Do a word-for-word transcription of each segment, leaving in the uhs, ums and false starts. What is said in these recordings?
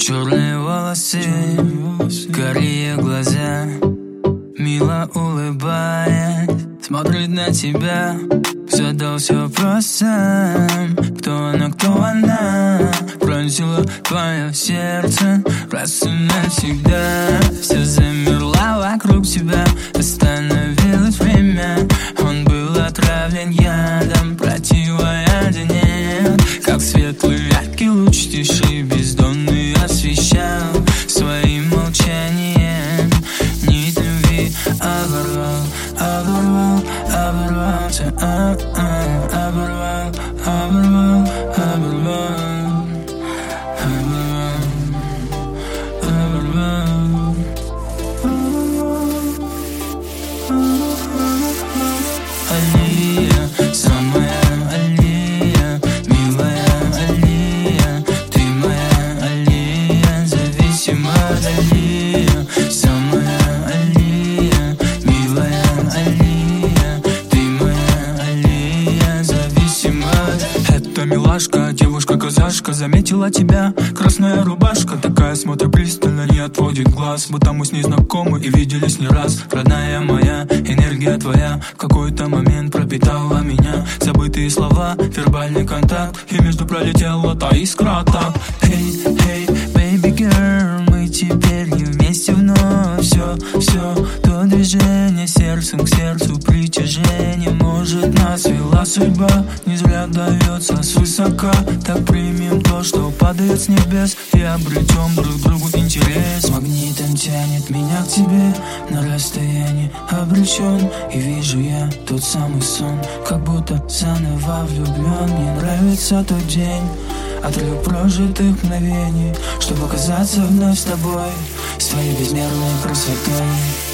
Черные волосы, карие глаза, мило улыбаясь, смотрит на тебя. Задал все просто. Кто она, кто она? Пронзила твое сердце раз и навсегда. Все замерла вокруг тебя, остановилось время. Он был отравлен ядом, противоядия. Как светлый яркий луч тиши бездонный освещал своим молчанием. Нить любви оборвал, оборвал, оборвался, а, а, оборвал, оборвал, оборвал, оборвал, оборвал. Алия, самая Алия, милая Алия, ты моя Алия, зависимая Алия, самая Алия, милая Алия, ты моя Алия, зависимая. Это милашка, девушка-казашка, заметила тебя. Красная рубашка, такая смотрит пристально, не отводит глаз. Будто мы с ней знакомы и виделись не раз. Родная моя, энергия твоя в какой-то момент пропитала меня. Забытые слова, вербальный контакт, и между пролетела та искра так. Hey, hey, baby girl, мы теперь не вместе вновь. Все, все, то движение сердцем к сердцу, притяжение. Может, нас вела судьба, не зря дается свысока. Так примем то, что падает с небес, и обретем друг другу интерес. Магнитом тянет меня к тебе, на расстоянии обречен. И вижу я тот самый сон, как будто заново влюблен. Мне нравится тот день, отрыв прожитых мгновений, чтобы оказаться вновь с тобой, с твоей безмерной красотой.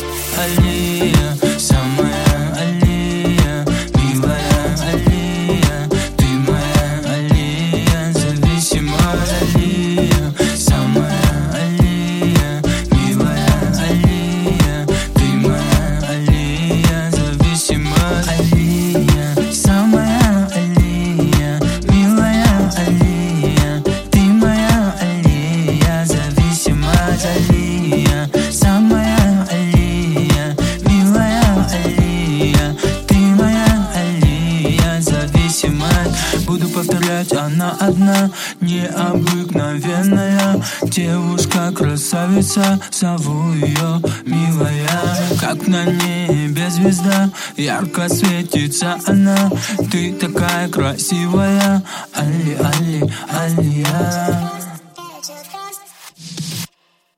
Алия, самая Алия, милая Алия, ты моя Алия, зависимая Алия, самая Алия, милая Алия, ты моя Алия, зависимая Алия, самая Алия, милая Алия, ты моя Алия, зависимая Алия, самая Алия, милая Алия, ты моя Алия, зависимая. Буду повторять, она одна, необыкновенная девушка-красавица, зову ее милая. Как на небе звезда, ярко светится она. Ты такая красивая, Али, Али, Алия.